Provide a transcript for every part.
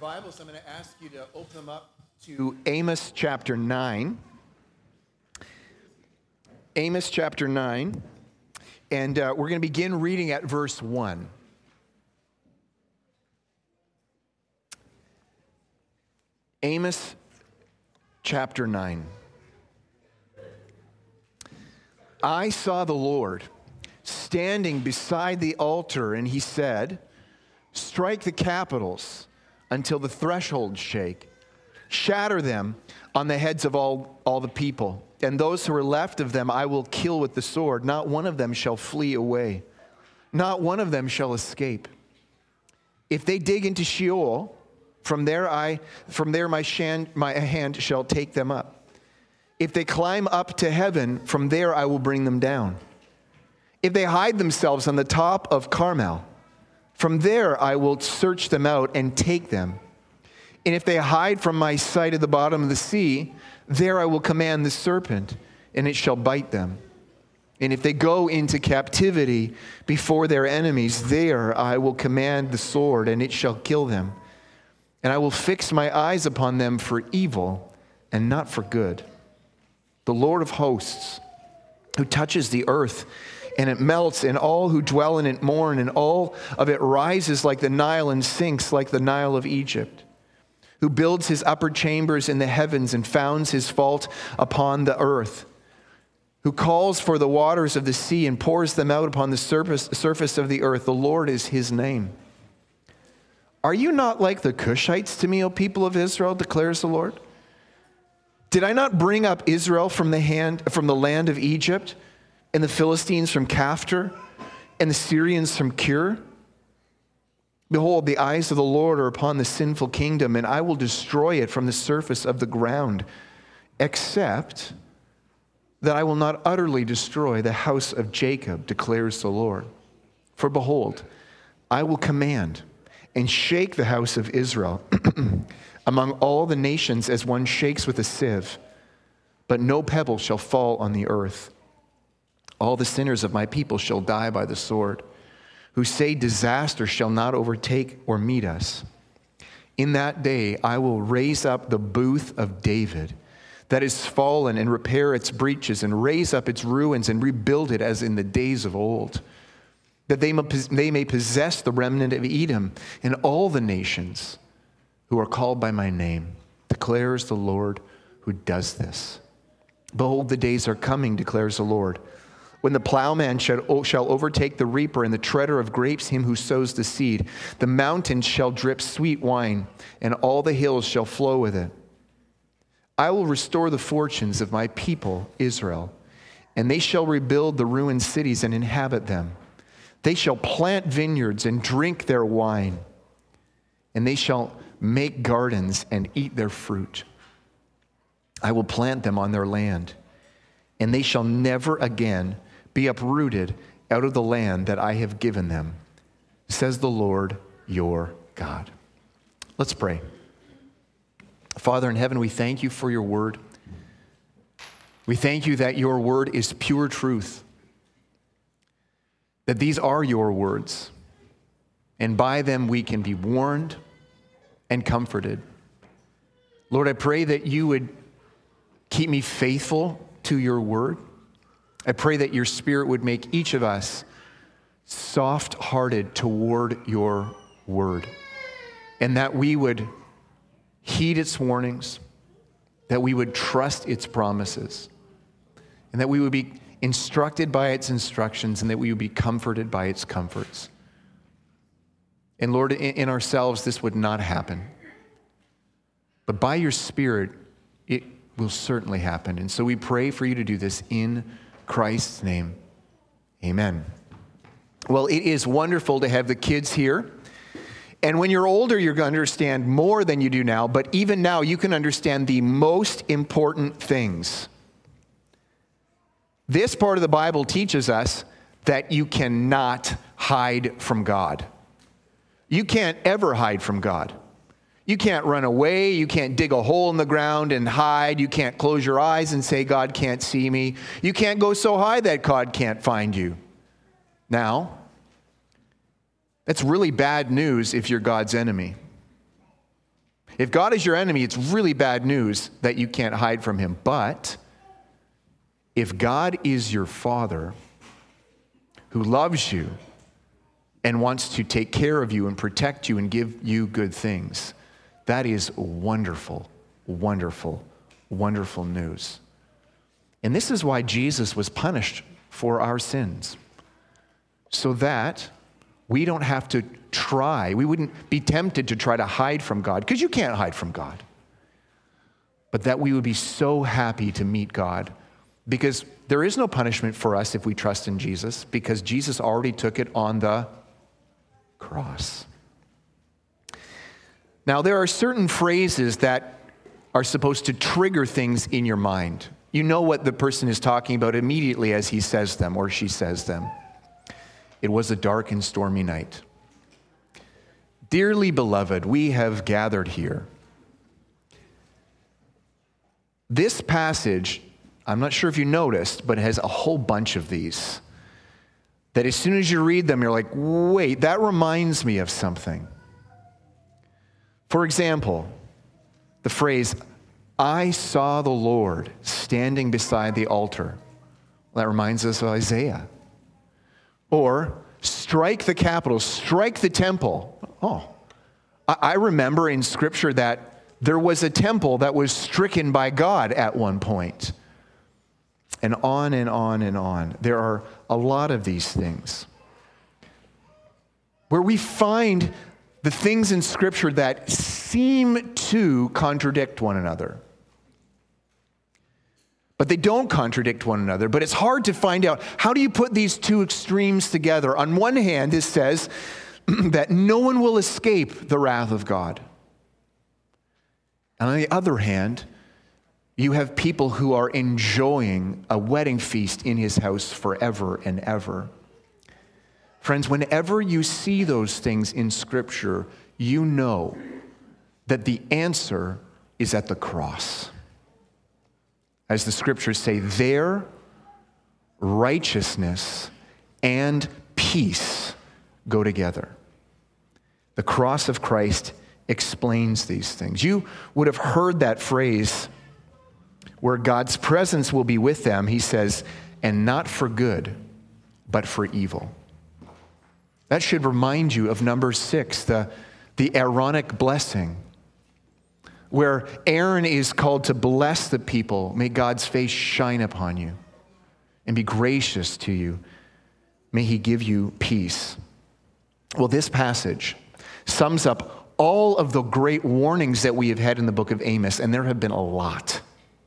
Bibles, I'm going to ask you to open them up to Amos chapter 9. Amos chapter 9. And we're going to begin reading at verse 1. Amos chapter 9. I saw the Lord standing beside the altar, and he said, "Strike the capitals until the thresholds shake. Shatter them on the heads of all the people. And those who are left of them I will kill with the sword. Not one of them shall flee away. Not one of them shall escape. If they dig into Sheol, from there my hand shall take them up. If they climb up to heaven, from there I will bring them down. If they hide themselves on the top of Carmel, from there I will search them out and take them. And if they hide from my sight at the bottom of the sea, there I will command the serpent, and it shall bite them. And if they go into captivity before their enemies, there I will command the sword, and it shall kill them. And I will fix my eyes upon them for evil and not for good. The Lord of hosts, who touches the earth, and it melts, and all who dwell in it mourn, and all of it rises like the Nile and sinks like the Nile of Egypt, who builds his upper chambers in the heavens and founds his vault upon the earth, who calls for the waters of the sea and pours them out upon the surface of the earth. The Lord is his name. Are you not like the Cushites to me, O people of Israel, declares the Lord? Did I not bring up Israel from the land of Egypt, and the Philistines from Caphtor, and the Syrians from Kir? Behold, the eyes of the Lord are upon the sinful kingdom, and I will destroy it from the surface of the ground, except that I will not utterly destroy the house of Jacob, declares the Lord. For behold, I will command and shake the house of Israel among all the nations as one shakes with a sieve, but no pebble shall fall on the earth. All the sinners of my people shall die by the sword, who say disaster shall not overtake or meet us. In that day I will raise up the booth of David that is fallen, and repair its breaches, and raise up its ruins, and rebuild it as in the days of old, that they may possess the remnant of Edom and all the nations who are called by my name, declares the Lord who does this. Behold, the days are coming, declares the Lord, when the plowman shall overtake the reaper, and the treader of grapes him who sows the seed. The mountains shall drip sweet wine, and all the hills shall flow with it. I will restore the fortunes of my people Israel, and they shall rebuild the ruined cities and inhabit them. They shall plant vineyards and drink their wine, and they shall make gardens and eat their fruit. I will plant them on their land, and they shall never again be uprooted out of the land that I have given them, says the Lord your God." Let's pray. Father in heaven, we thank you for your word. We thank you that your word is pure truth, that these are your words, and by them we can be warned and comforted. Lord, I pray that you would keep me faithful to your word. I pray that your Spirit would make each of us soft-hearted toward your word, and that we would heed its warnings, that we would trust its promises, and that we would be instructed by its instructions, and that we would be comforted by its comforts. And Lord, in ourselves, this would not happen. But by your Spirit, it will certainly happen. And so we pray for you to do this in Christ's name. Amen. Well, it is wonderful to have the kids here. And when you're older, you're going to understand more than you do now. But even now, you can understand the most important things. This part of the Bible teaches us that you cannot hide from God. You can't ever hide from God. You can't run away. You can't dig a hole in the ground and hide. You can't close your eyes and say, God can't see me. You can't go so high that God can't find you. Now, that's really bad news if you're God's enemy. If God is your enemy, it's really bad news that you can't hide from him. But if God is your Father who loves you and wants to take care of you and protect you and give you good things, that is wonderful, wonderful, wonderful news. And this is why Jesus was punished for our sins, so that we don't have to try. We wouldn't be tempted to try to hide from God, because you can't hide from God. But that we would be so happy to meet God, because there is no punishment for us if we trust in Jesus, because Jesus already took it on the cross. Now, there are certain phrases that are supposed to trigger things in your mind. You know what the person is talking about immediately as he says them or she says them. It was a dark and stormy night. Dearly beloved, we have gathered here. This passage, I'm not sure if you noticed, but it has a whole bunch of these. That as soon as you read them, you're like, wait, that reminds me of something. For example, the phrase, I saw the Lord standing beside the altar. Well, that reminds us of Isaiah. Or, strike the capital, strike the temple. Oh, I remember in Scripture that there was a temple that was stricken by God at one point. And on and on and on. There are a lot of these things where we find the things in Scripture that seem to contradict one another. But they don't contradict one another. But it's hard to find out, how do you put these two extremes together? On one hand, it says that no one will escape the wrath of God. And on the other hand, you have people who are enjoying a wedding feast in his house forever and ever. Friends, whenever you see those things in Scripture, you know that the answer is at the cross. As the Scriptures say, there, righteousness and peace go together. The cross of Christ explains these things. You would have heard that phrase where God's presence will be with them, he says, and not for good, but for evil. That should remind you of Numbers 6, the Aaronic blessing, where Aaron is called to bless the people. May God's face shine upon you and be gracious to you. May he give you peace. Well, this passage sums up all of the great warnings that we have had in the book of Amos, and there have been a lot.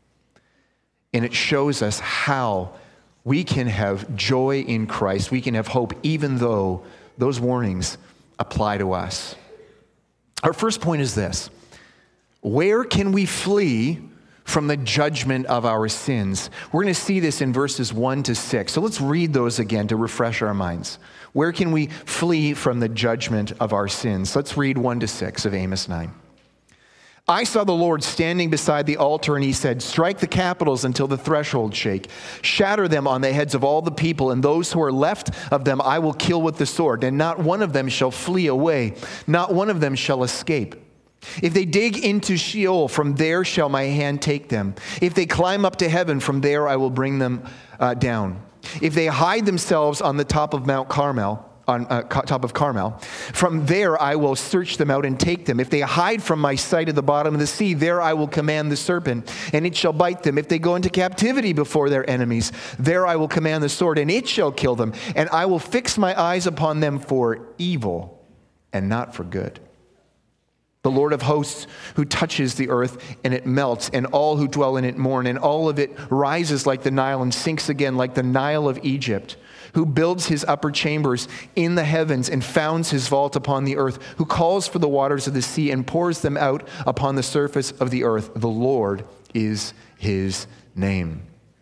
And it shows us how we can have joy in Christ. We can have hope even though those warnings apply to us. Our first point is this. Where can we flee from the judgment of our sins? We're going to see this in verses 1 to 6. So let's read those again to refresh our minds. Where can we flee from the judgment of our sins? Let's read 1 to 6 of Amos 9. I saw the Lord standing beside the altar, and he said, strike the capitals until the threshold shake. Shatter them on the heads of all the people, and those who are left of them I will kill with the sword, and not one of them shall flee away, not one of them shall escape. If they dig into Sheol, from there shall my hand take them. If they climb up to heaven, from there I will bring them down. If they hide themselves on the top of Mount Carmel, top of Carmel, from there I will search them out and take them. If they hide from my sight at the bottom of the sea, there I will command the serpent, and it shall bite them. If they go into captivity before their enemies, there I will command the sword, and it shall kill them. And I will fix my eyes upon them for evil and not for good. The Lord of hosts, who touches the earth and it melts, and all who dwell in it mourn, and all of it rises like the Nile and sinks again like the Nile of Egypt, who builds his upper chambers in the heavens and founds his vault upon the earth, who calls for the waters of the sea and pours them out upon the surface of the earth. The Lord is his name.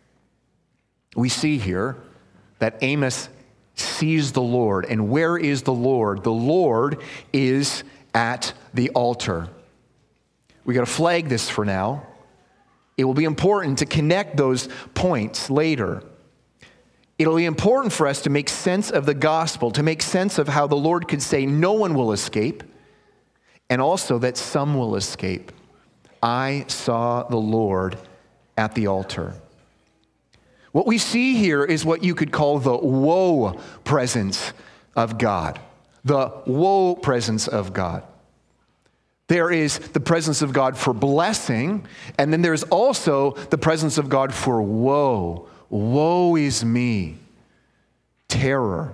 We see here that Amos sees the Lord. And where is the Lord? The Lord is at the altar. We got to flag this for now. It will be important to connect those points later. It'll be important for us to make sense of the gospel, to make sense of how the Lord could say no one will escape, and also that some will escape. I saw the Lord at the altar. What we see here is what you could call the woe presence of God. The woe presence of God. There is the presence of God for blessing, and then there's also the presence of God for woe. Woe is me. Terror.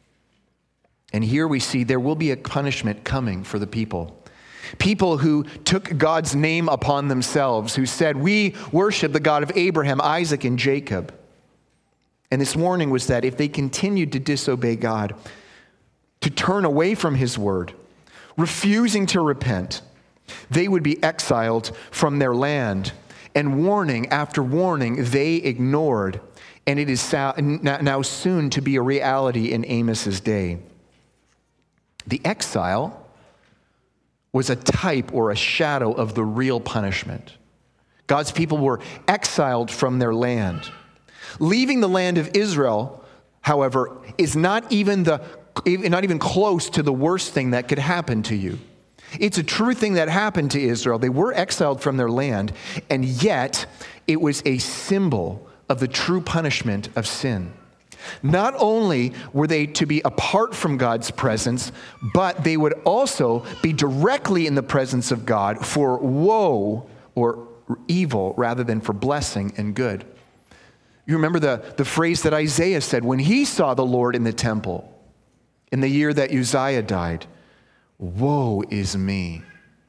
And here we see there will be a punishment coming for the people. People who took God's name upon themselves, who said, we worship the God of Abraham, Isaac, and Jacob. And this warning was that if they continued to disobey God, to turn away from his word, refusing to repent, they would be exiled from their land. And warning after warning, they ignored. And it is now soon to be a reality in Amos's day. The exile was a type or a shadow of the real punishment. God's people were exiled from their land. Leaving the land of Israel, however, is not even close to the worst thing that could happen to you. It's a true thing that happened to Israel. They were exiled from their land, and yet it was a symbol of the true punishment of sin. Not only were they to be apart from God's presence, but they would also be directly in the presence of God for woe or evil rather than for blessing and good. You remember the phrase that Isaiah said when he saw the Lord in the temple in the year that Uzziah died, woe is me.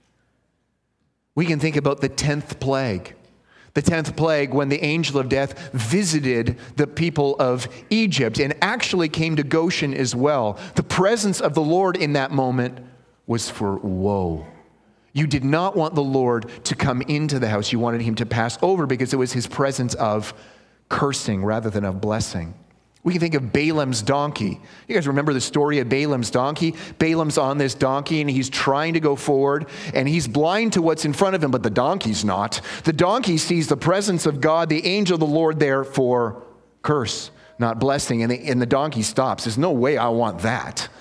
We can think about the 10th plague. The 10th plague, when the angel of death visited the people of Egypt and actually came to Goshen as well. The presence of the Lord in that moment was for woe. You did not want the Lord to come into the house. You wanted him to pass over because it was his presence of cursing rather than of blessing. We can think of Balaam's donkey. You guys remember the story of Balaam's donkey? Balaam's on this donkey and he's trying to go forward and he's blind to what's in front of him, but the donkey's not. The donkey sees the presence of God, the angel of the Lord there for curse, not blessing, and the donkey stops. There's no way I want that.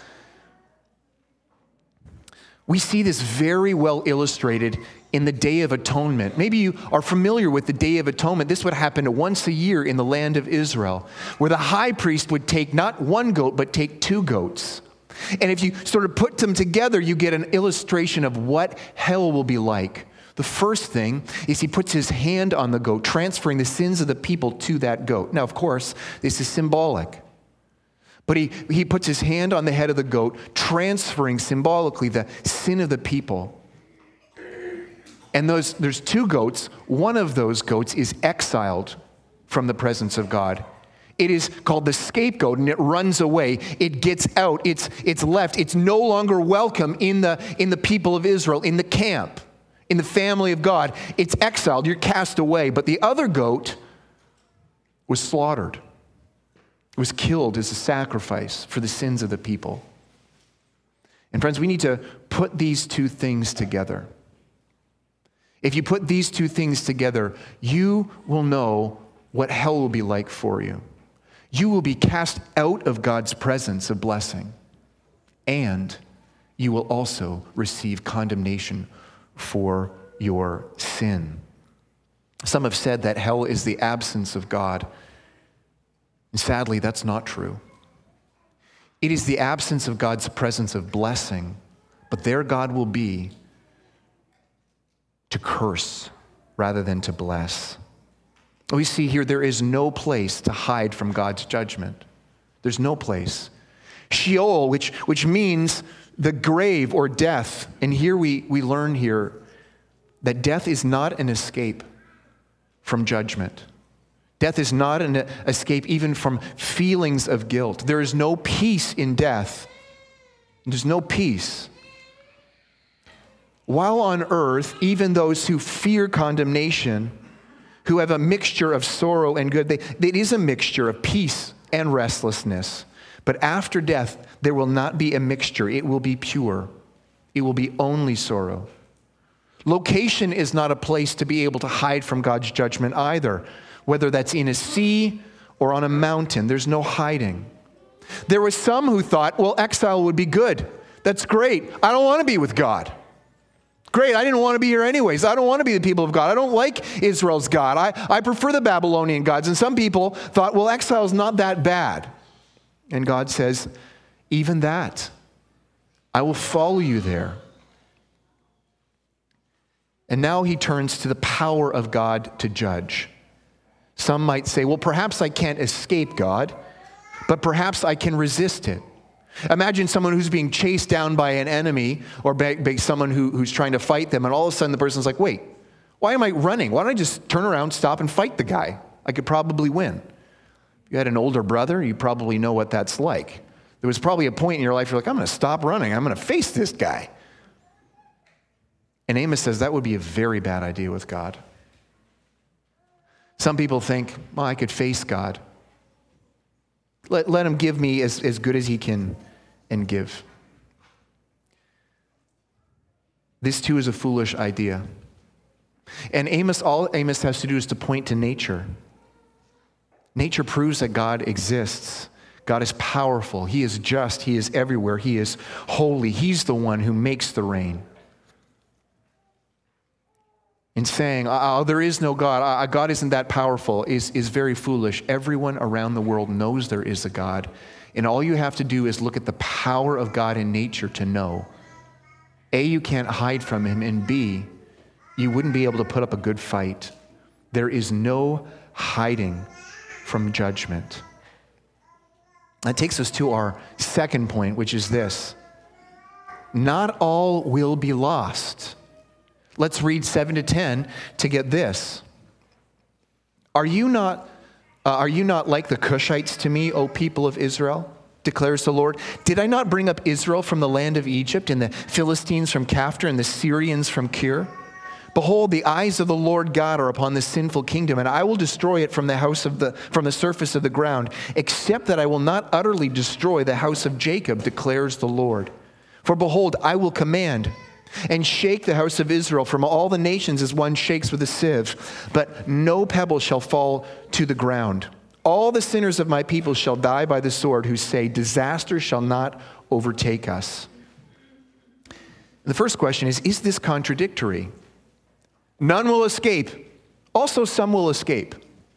We see this very well illustrated in the Day of Atonement. Maybe you are familiar with the Day of Atonement. This would happen once a year in the land of Israel, where the high priest would take not one goat, but take 2 goats. And if you sort of put them together, you get an illustration of what hell will be like. The first thing is he puts his hand on the goat, transferring the sins of the people to that goat. Now, of course, this is symbolic. But he puts his hand on the head of the goat, transferring symbolically the sin of the people. And there's 2 goats. One of those goats is exiled from the presence of God. It is called the scapegoat, and it runs away. It gets out. It's left. It's no longer welcome in the people of Israel, in the camp, in the family of God. It's exiled. You're cast away. But the other goat was slaughtered. It was killed as a sacrifice for the sins of the people. And friends, we need to put these 2 things together. If you put these 2 things together, you will know what hell will be like for you. You will be cast out of God's presence of blessing, and you will also receive condemnation for your sin. Some have said that hell is the absence of God. And sadly, that's not true. It is the absence of God's presence of blessing, but there God will be to curse rather than to bless. We see here there is no place to hide from God's judgment. There's no place. Sheol, which means the grave or death. And here we learn here that death is not an escape from judgment. Death is not an escape even from feelings of guilt. There is no peace in death. There's no peace. While on earth, even those who fear condemnation, who have a mixture of sorrow and good, it is a mixture of peace and restlessness. But after death, there will not be a mixture. It will be pure. It will be only sorrow. Location is not a place to be able to hide from God's judgment either. Whether that's in a sea or on a mountain, there's no hiding. There were some who thought, well, exile would be good. That's great. I don't want to be with God. Great, I didn't want to be here anyways. I don't want to be the people of God. I don't like Israel's God. I prefer the Babylonian gods. And some people thought, well, exile is not that bad. And God says, even that, I will follow you there. And now he turns to the power of God to judge. Some might say, well, perhaps I can't escape God, but perhaps I can resist it. Imagine someone who's being chased down by an enemy or by someone who's trying to fight them, and all of a sudden the person's like, wait, why am I running? Why don't I just turn around, stop, and fight the guy? I could probably win. If you had an older brother, you probably know what that's like. There was probably a point in your life you're like, I'm going to stop running. I'm going to face this guy. And Amos says that would be a very bad idea with God. Some people think, well, I could face God. Let him give me as good as he can and give. This too is a foolish idea. And all Amos has to do is to point to nature. Nature proves that God exists. God is powerful. He is just. He is everywhere. He is holy. He's the one who makes the rain. And saying, there is no God, God isn't that powerful, is very foolish. Everyone around the world knows there is a God. And all you have to do is look at the power of God in nature to know. A, you can't hide from him, and B, you wouldn't be able to put up a good fight. There is no hiding from judgment. That takes us to our second point, which is this. Not all will be lost. Let's read 7-10 to get this. Are you not like the Cushites to me, O people of Israel? Declares the Lord. Did I not bring up Israel from the land of Egypt, and the Philistines from Kaphtor, and the Syrians from Kir? Behold, the eyes of the Lord God are upon this sinful kingdom, and I will destroy it from the surface of the ground, except that I will not utterly destroy the house of Jacob, declares the Lord. For behold, I will command and shake the house of Israel from all the nations as one shakes with a sieve, but no pebble shall fall to the ground. All the sinners of my people shall die by the sword, who say, disaster shall not overtake us. The first question is this contradictory? None will escape. Also, some will escape.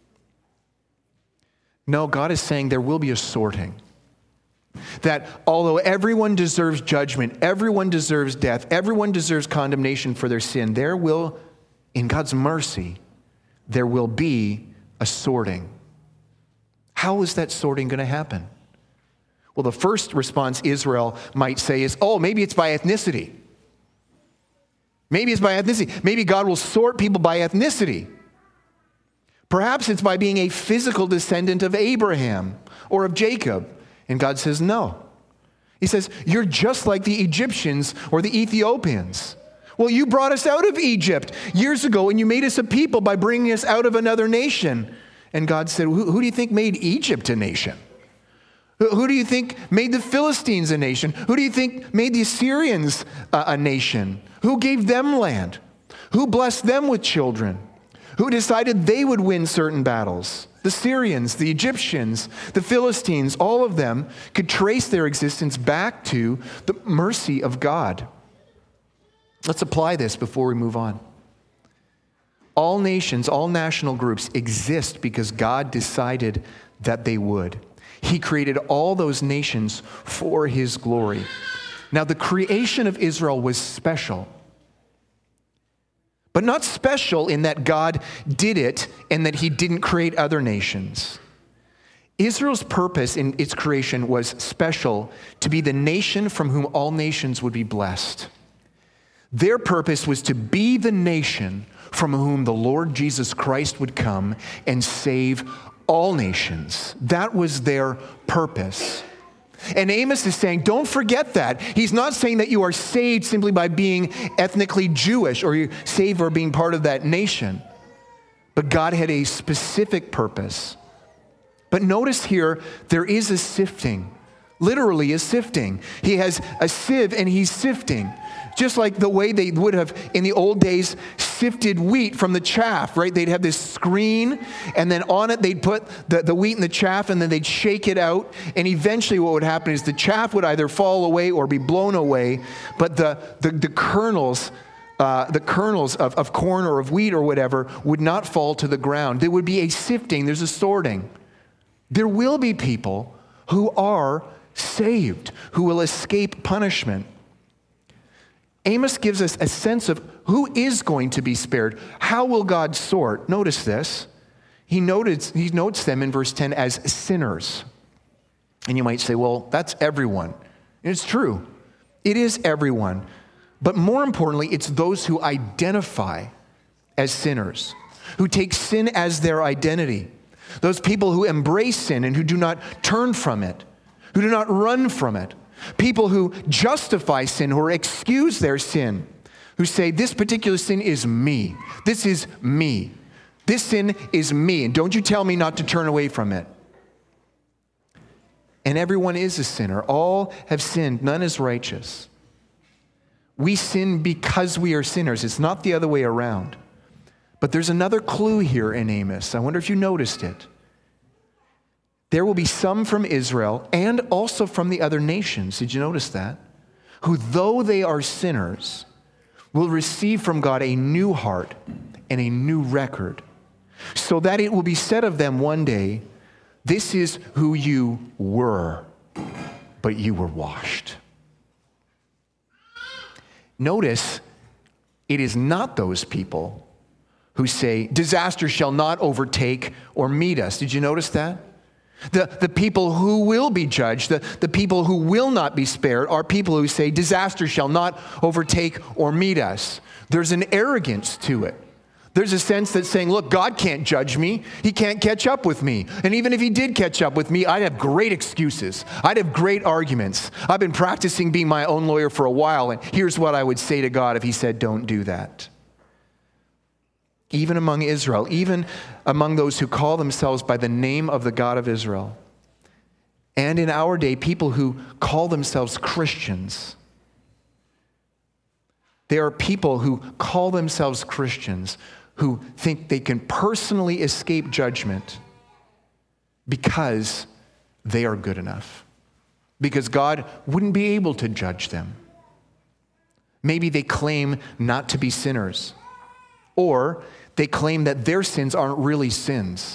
No, God is saying there will be a sorting. That although everyone deserves judgment, everyone deserves death, everyone deserves condemnation for their sin, there will, in God's mercy, there will be a sorting. How is that sorting going to happen? Well, the first response Israel might say is, maybe it's by ethnicity. Maybe it's by ethnicity. Maybe God will sort people by ethnicity. Perhaps it's by being a physical descendant of Abraham or of Jacob. And God says, no. He says, you're just like the Egyptians or the Ethiopians. Well, you brought us out of Egypt years ago, and you made us a people by bringing us out of another nation. And God said, who do you think made Egypt a nation? Who do you think made the Philistines a nation? Who do you think made the Assyrians a nation? Who gave them land? Who blessed them with children? Who decided they would win certain battles? The Syrians, the Egyptians, the Philistines, all of them could trace their existence back to the mercy of God. Let's apply this before we move on. All nations, all national groups exist because God decided that they would. He created all those nations for his glory. Now, the creation of Israel was special. But not special in that God did it and that he didn't create other nations. Israel's purpose in its creation was special to be the nation from whom all nations would be blessed. Their purpose was to be the nation from whom the Lord Jesus Christ would come and save all nations. That was their purpose. And Amos is saying, don't forget that. He's not saying that you are saved simply by being ethnically Jewish or you're saved or being part of that nation. But God had a specific purpose. But notice here, there is a sifting. Literally a sifting. He has a sieve and he's sifting. Just like the way they would have in the old days sifted wheat from the chaff, right? They'd have this screen, and then on it they'd put the wheat and the chaff, and then they'd shake it out. And eventually what would happen is the chaff would either fall away or be blown away, but the kernels the kernels of corn or of wheat or whatever would not fall to the ground. There would be a sifting, there's a sorting. There will be people who are saved, who will escape punishment. Amos gives us a sense of who is going to be spared. How will God sort? Notice this. He notes them in verse 10 as sinners. And you might say, well, that's everyone. And it's true. It is everyone. But more importantly, it's those who identify as sinners, who take sin as their identity. Those people who embrace sin and who do not turn from it, who do not run from it. People who justify sin or excuse their sin, who say, this particular sin is me. This is me. This sin is me, and don't you tell me not to turn away from it. And everyone is a sinner. All have sinned. None is righteous. We sin because we are sinners. It's not the other way around. But there's another clue here in Amos. I wonder if you noticed it. There will be some from Israel and also from the other nations. Did you notice that? Who, though they are sinners, will receive from God a new heart and a new record, so that it will be said of them one day, this is who you were, but you were washed. Notice, it is not those people who say, disaster shall not overtake or meet us. Did you notice that? The people who will be judged, the people who will not be spared, are people who say, disaster shall not overtake or meet us. There's an arrogance to it. There's a sense that's saying, look, God can't judge me. He can't catch up with me. And even if he did catch up with me, I'd have great excuses. I'd have great arguments. I've been practicing being my own lawyer for a while, and here's what I would say to God if he said, don't do that. Even among Israel, even among those who call themselves by the name of the God of Israel, and in our day, people who call themselves Christians. There are people who call themselves Christians who think they can personally escape judgment because they are good enough, because God wouldn't be able to judge them. Maybe they claim not to be sinners, or they claim that their sins aren't really sins,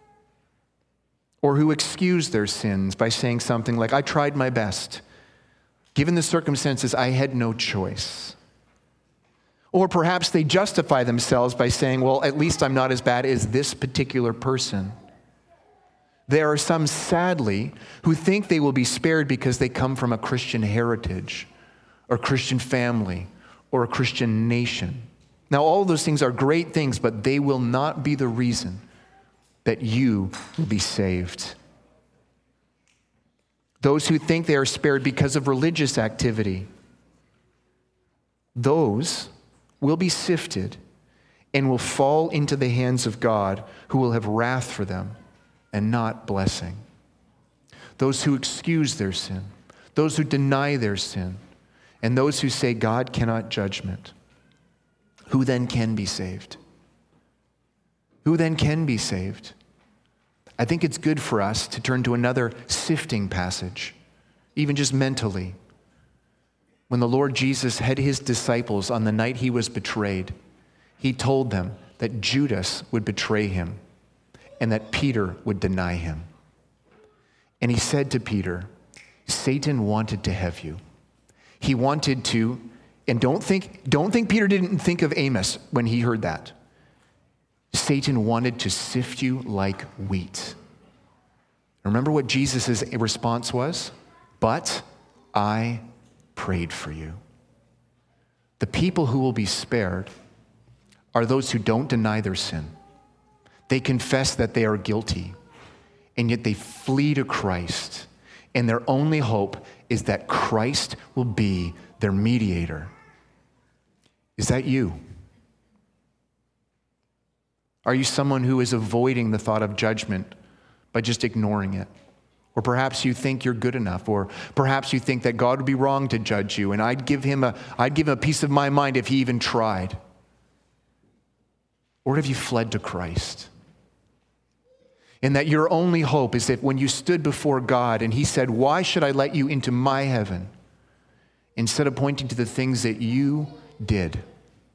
or who excuse their sins by saying something like, I tried my best. Given the circumstances, I had no choice. Or perhaps they justify themselves by saying, well, at least I'm not as bad as this particular person. There are some, sadly, who think they will be spared because they come from a Christian heritage, or Christian family, or a Christian nation. Now, all of those things are great things, but they will not be the reason that you will be saved. Those who think they are spared because of religious activity, those will be sifted and will fall into the hands of God, who will have wrath for them and not blessing. Those who excuse their sin, those who deny their sin, and those who say God cannot judgment. Who then can be saved? Who then can be saved? I think it's good for us to turn to another sifting passage, even just mentally. When the Lord Jesus had his disciples on the night he was betrayed, he told them that Judas would betray him and that Peter would deny him. And he said to Peter, Satan wanted to have you. He wanted to, and don't think Peter didn't think of Amos when he heard that. Satan wanted to sift you like wheat. Remember what Jesus' response was? But I prayed for you. The people who will be spared are those who don't deny their sin. They confess that they are guilty, and yet they flee to Christ, and their only hope is that Christ will be their mediator. Is that you? Are you someone who is avoiding the thought of judgment by just ignoring it? Or perhaps you think you're good enough, or perhaps you think that God would be wrong to judge you, and I'd give him a piece of my mind if he even tried. Or have you fled to Christ? And that your only hope is that when you stood before God and he said, why should I let you into my heaven? Instead of pointing to the things that you did,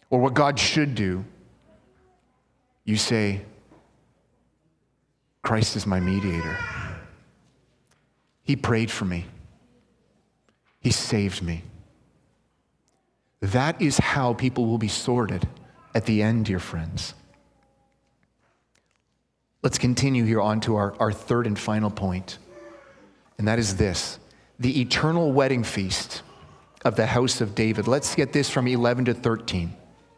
or what God should do, you say, Christ is my mediator. He prayed for me. He saved me. That is how people will be sorted at the end, dear friends. Let's continue here on to our third and final point, and that is this: the eternal wedding feast of the house of David. Let's get this from 11 to 13.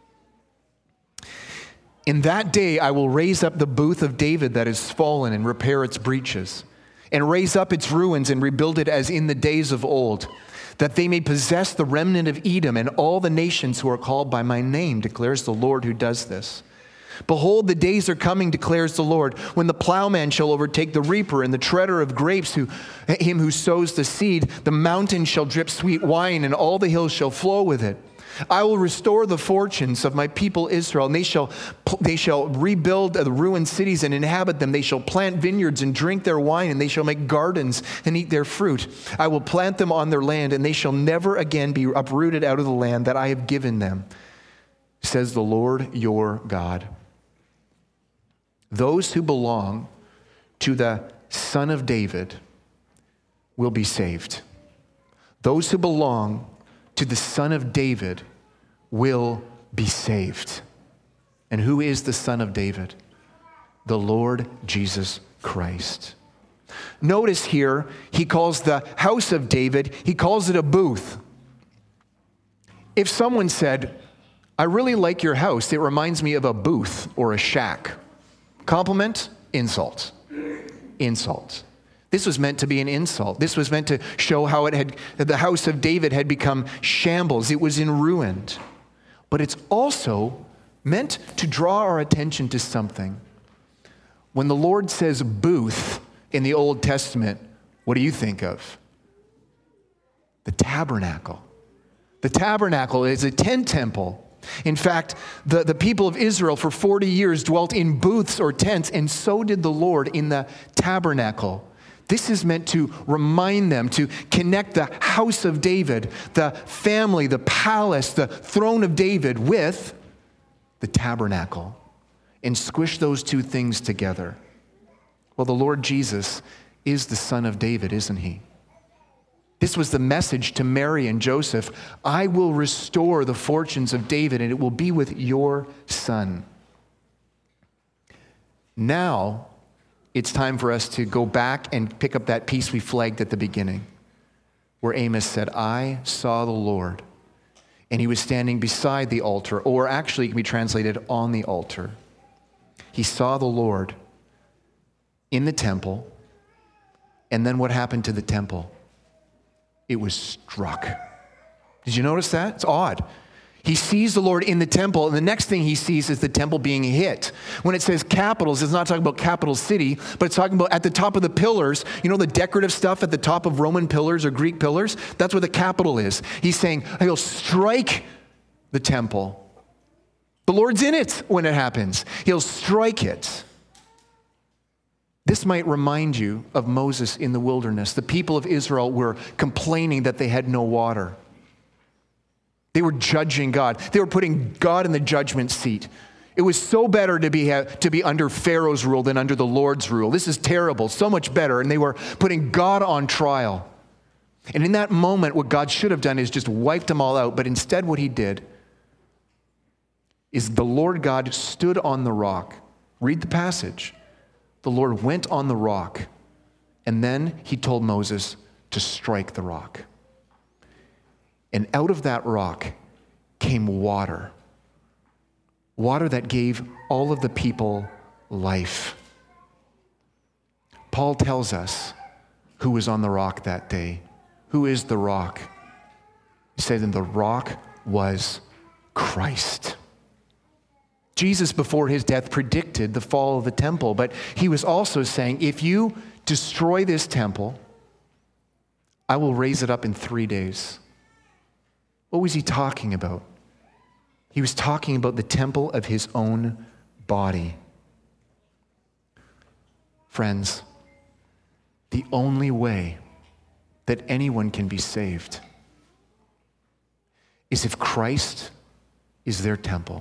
In that day I will raise up the booth of David that is fallen and repair its breaches, and raise up its ruins and rebuild it as in the days of old, that they may possess the remnant of Edom and all the nations who are called by my name, declares the Lord who does this. Behold, the days are coming, declares the Lord, when the plowman shall overtake the reaper and the treader of grapes, him who sows the seed. The mountains shall drip sweet wine, and all the hills shall flow with it. I will restore the fortunes of my people Israel, and they shall rebuild the ruined cities and inhabit them. They shall plant vineyards and drink their wine, and they shall make gardens and eat their fruit. I will plant them on their land, and they shall never again be uprooted out of the land that I have given them, says the Lord your God. Those who belong to the Son of David will be saved. Those who belong to the Son of David will be saved. And who is the Son of David? The Lord Jesus Christ. Notice here, he calls the house of David, he calls it a booth. If someone said, I really like your house, it reminds me of a booth or a shack. Compliment, insult. Insult. This was meant to be an insult. This was meant to show how the house of David had become shambles. It was in ruin. But it's also meant to draw our attention to something. When the Lord says booth in the Old Testament, what do you think of? The tabernacle. The tabernacle is a tent temple. In fact, the people of Israel for 40 years dwelt in booths or tents, and so did the Lord in the tabernacle. This is meant to remind them, to connect the house of David, the family, the palace, the throne of David with the tabernacle, and squish those two things together. Well, the Lord Jesus is the Son of David, isn't he? This was the message to Mary and Joseph. I will restore the fortunes of David, and it will be with your son. Now, it's time for us to go back and pick up that piece we flagged at the beginning, where Amos said, I saw the Lord, and he was standing beside the altar, or actually it can be translated on the altar. He saw the Lord in the temple, and then what happened to the temple? It was struck. Did you notice that? It's odd. He sees the Lord in the temple, and the next thing he sees is the temple being hit. When it says capitals, it's not talking about capital city, but it's talking about at the top of the pillars, you know the decorative stuff at the top of Roman pillars or Greek pillars? That's where the capital is. He's saying, he'll strike the temple. The Lord's in it when it happens. He'll strike it. This might remind you of Moses in the wilderness. The people of Israel were complaining that they had no water. They were judging God. They were putting God in the judgment seat. It was so better to be under Pharaoh's rule than under the Lord's rule. This is terrible, so much better. And they were putting God on trial. And in that moment, what God should have done is just wiped them all out. But instead what he did is the Lord God stood on the rock. Read the passage. The Lord went on the rock, and then he told Moses to strike the rock. And out of that rock came water. Water that gave all of the people life. Paul tells us who was on the rock that day. Who is the rock? He said, and the rock was Christ. Jesus, before his death, predicted the fall of the temple, but he was also saying, if you destroy this temple, I will raise it up in 3 days. What was he talking about? He was talking about the temple of his own body. Friends, the only way that anyone can be saved is if Christ is their temple.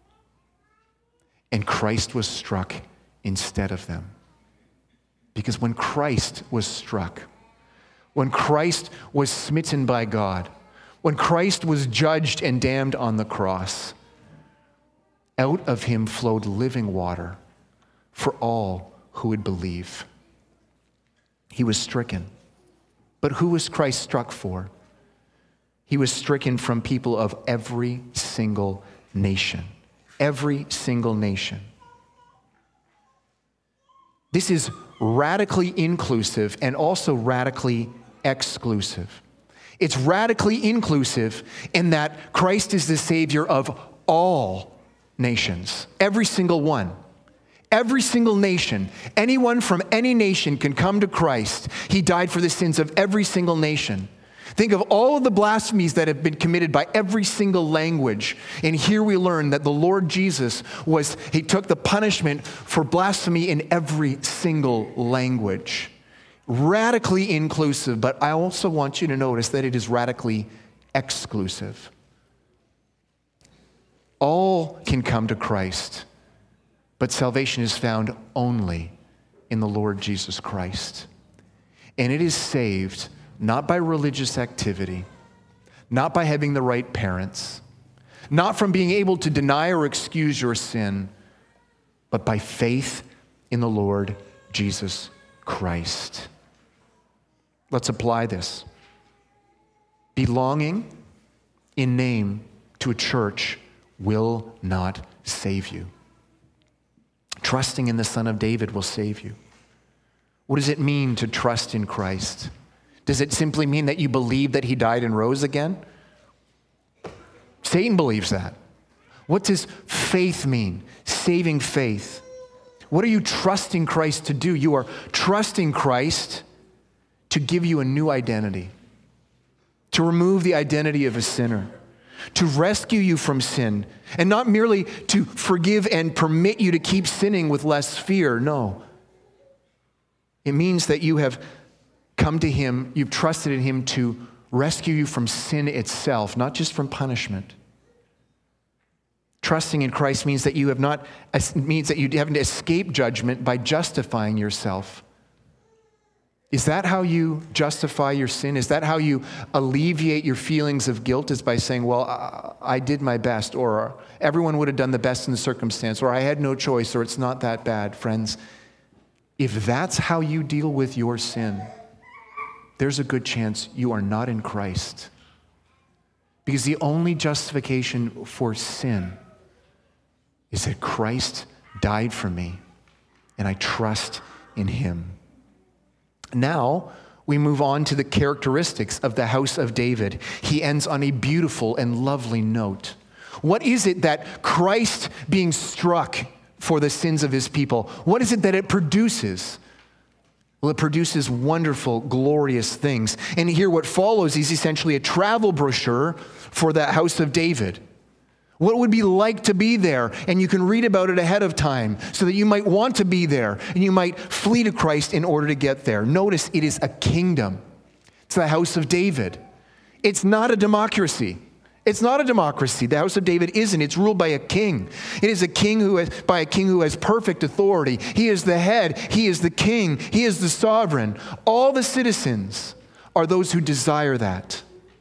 And Christ was struck instead of them. Because when Christ was struck, when Christ was smitten by God, when Christ was judged and damned on the cross, out of him flowed living water for all who would believe. He was stricken. But who was Christ struck for? He was stricken from people of every single nation. Every single nation. This is radically inclusive and also radically exclusive. It's radically inclusive in that Christ is the Savior of all nations. Every single one. Every single nation. Anyone from any nation can come to Christ. He died for the sins of every single nation. Think of all of the blasphemies that have been committed by every single language. And here we learn that the Lord Jesus he took the punishment for blasphemy in every single language. Radically inclusive, but I also want you to notice that it is radically exclusive. All can come to Christ, but salvation is found only in the Lord Jesus Christ. And it is saved not by religious activity, not by having the right parents, not from being able to deny or excuse your sin, but by faith in the Lord Jesus Christ. Let's apply this. Belonging in name to a church will not save you. Trusting in the Son of David will save you. What does it mean to trust in Christ? Does it simply mean that you believe that he died and rose again? Satan believes that. What does faith mean? Saving faith. What are you trusting Christ to do? You are trusting Christ to give you a new identity, to remove the identity of a sinner, to rescue you from sin, and not merely to forgive and permit you to keep sinning with less fear. No. It means that you have come to him, you've trusted in him to rescue you from sin itself, not just from punishment. Trusting in Christ means that you haven't escaped judgment by justifying yourself. Is that how you justify your sin? Is that how you alleviate your feelings of guilt, is by saying, well, I did my best, or everyone would have done the best in the circumstance, or I had no choice, or it's not that bad? Friends, if that's how you deal with your sin, there's a good chance you are not in Christ. Because the only justification for sin is that Christ died for me, and I trust in him. Now, we move on to the characteristics of the house of David. He ends on a beautiful and lovely note. What is it that Christ being struck for the sins of his people, what is it that it produces? Well, it produces wonderful, glorious things. And here what follows is essentially a travel brochure for the house of David. What it would be like to be there, and you can read about it ahead of time so that you might want to be there, and you might flee to Christ in order to get there. Notice it is a kingdom. It's the house of David. It's not a democracy. It's not a democracy. The house of David isn't. It's ruled by a king. It is a king who has perfect authority. He is the head. He is the king. He is the sovereign. All the citizens are those who desire that.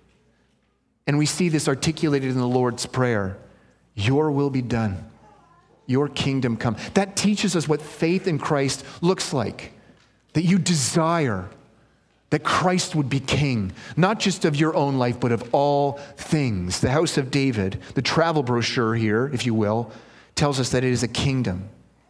And we see this articulated in the Lord's Prayer. Your will be done. Your kingdom come. That teaches us what faith in Christ looks like. That you desire that Christ would be king, not just of your own life, but of all things. The house of David, the travel brochure here, if you will, tells us that it is a kingdom.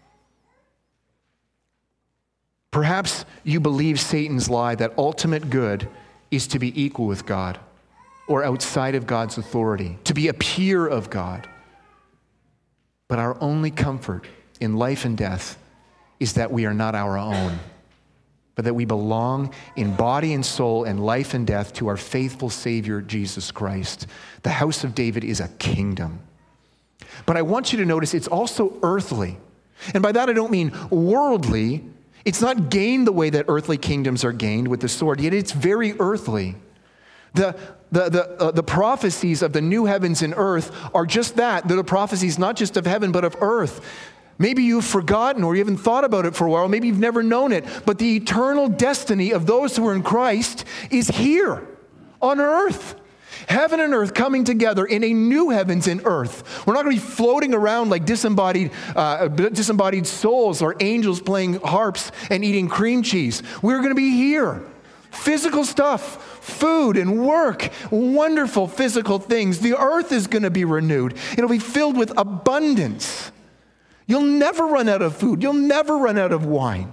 Perhaps you believe Satan's lie that ultimate good is to be equal with God or outside of God's authority, to be a peer of God. But our only comfort in life and death is that we are not our own, but that we belong in body and soul and life and death to our faithful Savior, Jesus Christ. The house of David is a kingdom. But I want you to notice it's also earthly. And by that I don't mean worldly. It's not gained the way that earthly kingdoms are gained with the sword, yet it's very earthly. The prophecies of the new heavens and earth are just that. They're the prophecies not just of heaven, but of earth. Maybe you've forgotten or you haven't thought about it for a while. Maybe you've never known it. But the eternal destiny of those who are in Christ is here on earth. Heaven and earth coming together in a new heavens and earth. We're not going to be floating around like disembodied souls or angels playing harps and eating cream cheese. We're going to be here. Physical stuff, food and work, wonderful physical things. The earth is going to be renewed. It'll be filled with abundance. You'll never run out of food. You'll never run out of wine.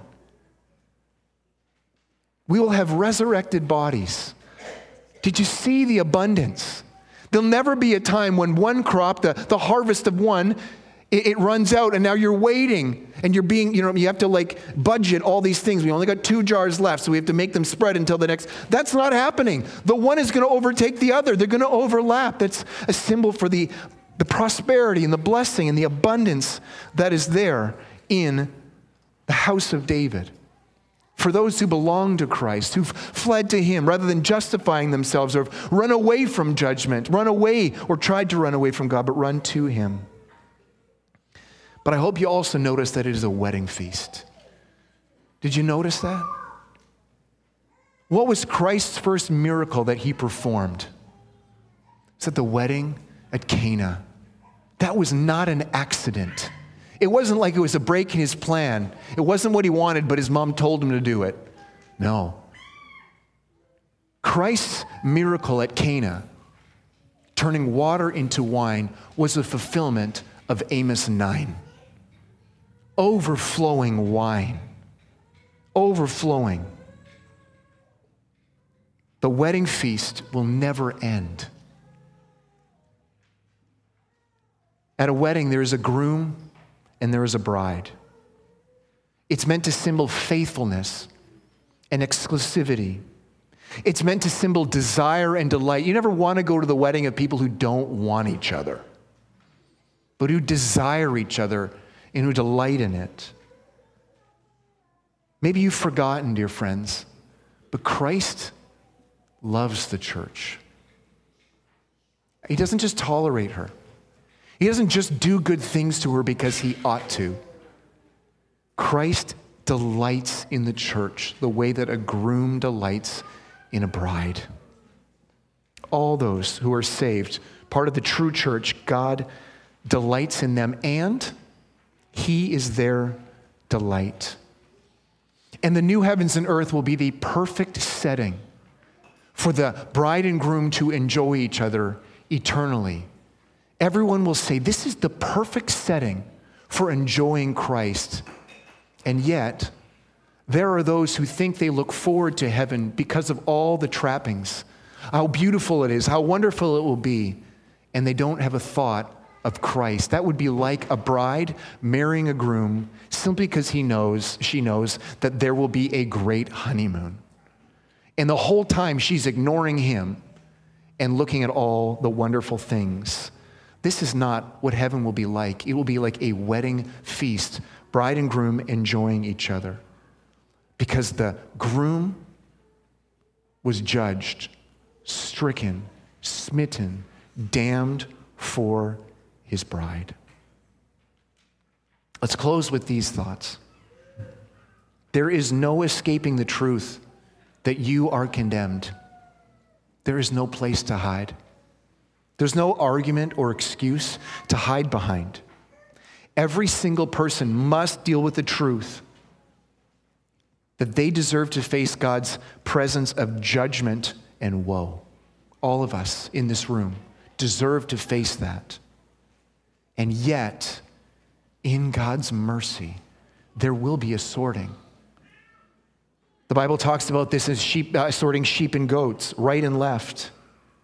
We will have resurrected bodies. Did you see the abundance? There'll never be a time when one crop, the harvest of one, it runs out and now you're waiting and you're being, you have to budget all these things. We only got 2 jars left, so we have to make them spread until the next. That's not happening. The one is going to overtake the other. They're going to overlap. That's a symbol for the prosperity and the blessing and the abundance that is there in the house of David. For those who belong to Christ, who've fled to him rather than justifying themselves or have run away from judgment, run away or tried to run away from God, but run to him. But I hope you also notice that it is a wedding feast. Did you notice that? What was Christ's first miracle that he performed? It's at the wedding at Cana. That was not an accident. It wasn't like it was a break in his plan. It wasn't what he wanted, but his mom told him to do it. No. Christ's miracle at Cana, turning water into wine, was a fulfillment of Amos 9. Overflowing wine. Overflowing. The wedding feast will never end. At a wedding, there is a groom and there is a bride. It's meant to symbol faithfulness and exclusivity. It's meant to symbol desire and delight. You never want to go to the wedding of people who don't want each other, but who desire each other and who delight in it. Maybe you've forgotten, dear friends, but Christ loves the church. He doesn't just tolerate her. He doesn't just do good things to her because he ought to. Christ delights in the church the way that a groom delights in a bride. All those who are saved, part of the true church, God delights in them, and he is their delight. And the new heavens and earth will be the perfect setting for the bride and groom to enjoy each other eternally. Everyone will say, this is the perfect setting for enjoying Christ. And yet, there are those who think they look forward to heaven because of all the trappings, how beautiful it is, how wonderful it will be, and they don't have a thought of Christ. That would be like a bride marrying a groom simply because she knows that there will be a great honeymoon. And the whole time she's ignoring him and looking at all the wonderful things. This is not what heaven will be like. It will be like a wedding feast, bride and groom enjoying each other. Because the groom was judged, stricken, smitten, damned for his bride. Let's close with these thoughts. There is no escaping the truth that you are condemned. There is no place to hide. There's no argument or excuse to hide behind. Every single person must deal with the truth that they deserve to face God's presence of judgment and woe. All of us in this room deserve to face that. And yet, in God's mercy, there will be a sorting. The Bible talks about this as sorting sheep and goats, right and left.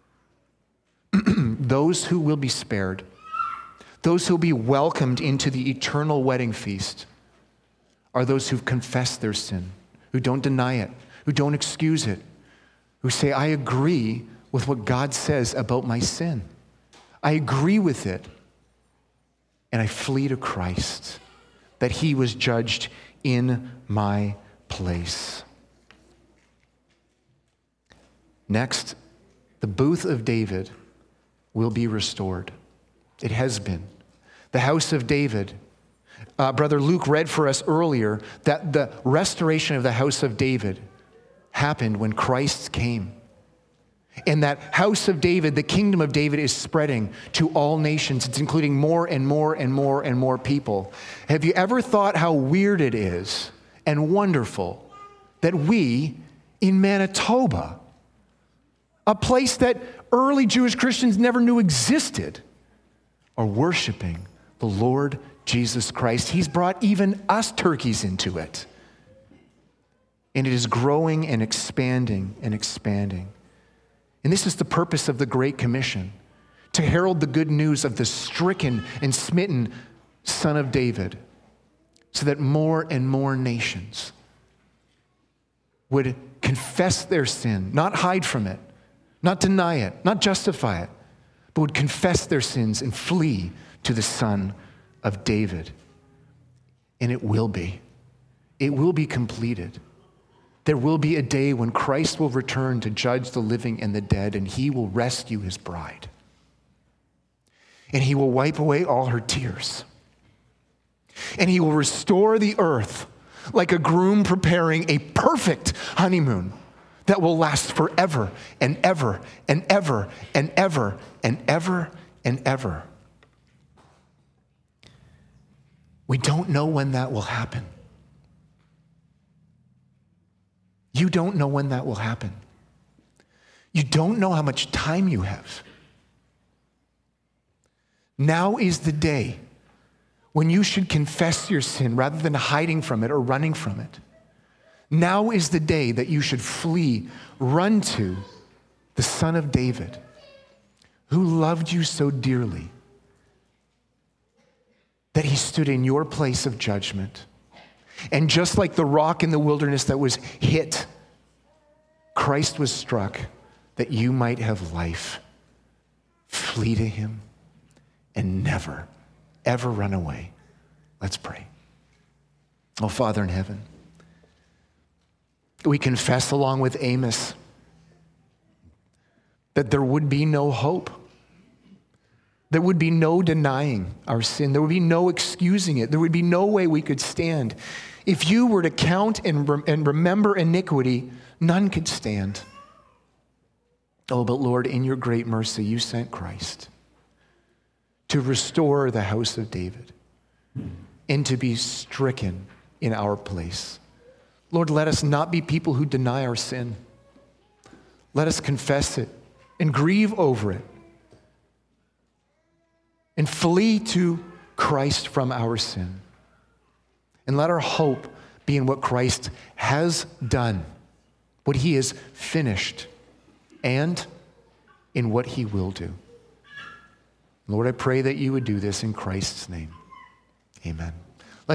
Those who will be spared, those who will be welcomed into the eternal wedding feast, are those who've confessed their sin, who don't deny it, who don't excuse it, who say, I agree with what God says about my sin. I agree with it, and I flee to Christ, that he was judged in my place. Next, the booth of David will be restored. It has been. The house of David. Brother Luke read for us earlier that the restoration of the house of David happened when Christ came. And that house of David, the kingdom of David, is spreading to all nations. It's including more and more and more and more people. Have you ever thought how weird it is and wonderful that we in Manitoba, a place that early Jewish Christians never knew existed, are worshiping the Lord Jesus Christ? He's brought even us turkeys into it. And it is growing and expanding and expanding. And this is the purpose of the Great Commission, to herald the good news of the stricken and smitten Son of David, so that more and more nations would confess their sin, not hide from it, not deny it, not justify it, but would confess their sins and flee to the Son of David. And it will be. It will be completed. There will be a day when Christ will return to judge the living and the dead, and he will rescue his bride. And he will wipe away all her tears. And he will restore the earth like a groom preparing a perfect honeymoon that will last forever and ever and ever and ever and ever and ever. We don't know when that will happen. You don't know when that will happen. You don't know how much time you have. Now is the day when you should confess your sin rather than hiding from it or running from it. Now is the day that you should flee, run to the Son of David, who loved you so dearly that he stood in your place of judgment. And just like the rock in the wilderness that was hit, Christ was struck that you might have life. Flee to him and never, ever run away. Let's pray. Oh, Father in heaven, we confess along with Amos that there would be no hope. There would be no denying our sin. There would be no excusing it. There would be no way we could stand. If you were to count and remember iniquity, none could stand. Oh, but Lord, in your great mercy, you sent Christ to restore the house of David and to be stricken in our place. Lord, let us not be people who deny our sin. Let us confess it and grieve over it and flee to Christ from our sin. And let our hope be in what Christ has done, what he has finished, and in what he will do. Lord, I pray that you would do this in Christ's name. Amen.